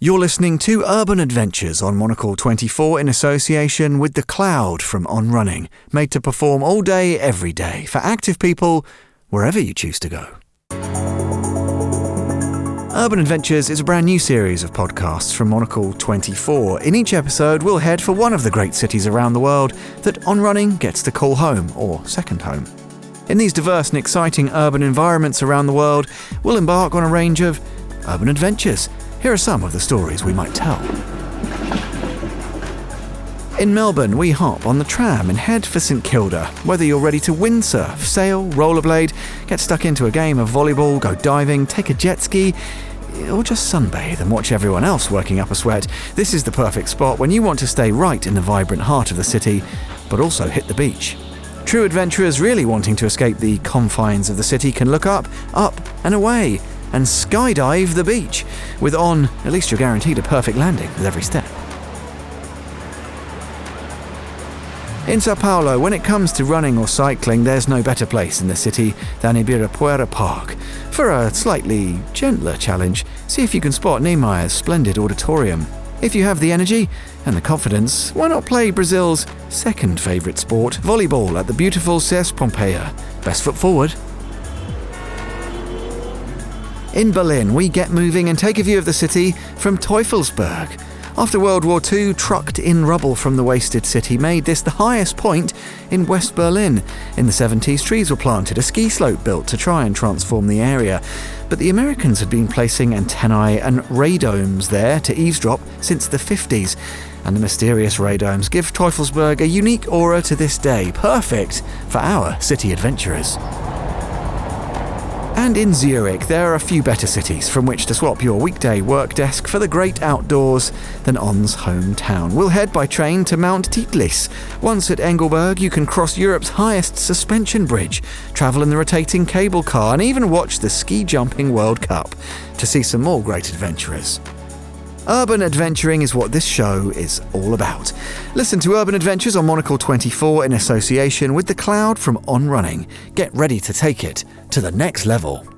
You're listening to Urban Adventures on Monocle 24 in association with The Cloud from On Running, made to perform all day, every day, for active people, wherever you choose to go. Urban Adventures is a brand new series of podcasts from Monocle 24. In each episode, we'll head for one of the great cities around the world that On Running gets to call home, or second home. In these diverse and exciting urban environments around the world, we'll embark on a range of urban adventures. Here are some of the stories we might tell. In Melbourne, we hop on the tram and head for St Kilda. Whether you're ready to windsurf, sail, rollerblade, get stuck into a game of volleyball, go diving, take a jet ski, or just sunbathe and watch everyone else working up a sweat, this is the perfect spot when you want to stay right in the vibrant heart of the city, but also hit the beach. True adventurers really wanting to escape the confines of the city can look up and away, and skydive the beach. With On, at least you're guaranteed a perfect landing with every step. In Sao Paulo, when it comes to running or cycling, there's no better place in the city than Ibirapuera Park. For a slightly gentler challenge, see if you can spot Niemeyer's splendid auditorium. If you have the energy and the confidence, why not play Brazil's second favourite sport, volleyball, at the beautiful SES Pompeia? Best foot forward. In Berlin, we get moving and take a view of the city from Teufelsberg. After World War II, trucked-in rubble from the wasted city made this the highest point in West Berlin. In the 70s, trees were planted, a ski slope built to try and transform the area. But the Americans had been placing antennae and radomes there to eavesdrop since the 50s. And the mysterious radomes give Teufelsberg a unique aura to this day, perfect for our city adventurers. And in Zurich, there are a few better cities from which to swap your weekday work desk for the great outdoors than On's hometown. We'll head by train to Mount Titlis. Once at Engelberg, you can cross Europe's highest suspension bridge, travel in the rotating cable car, and even watch the Ski Jumping World Cup to see some more great adventurers. Urban adventuring is what this show is all about. Listen to Urban Adventures on Monocle 24 in association with The Cloud from On Running. Get ready to take it to the next level.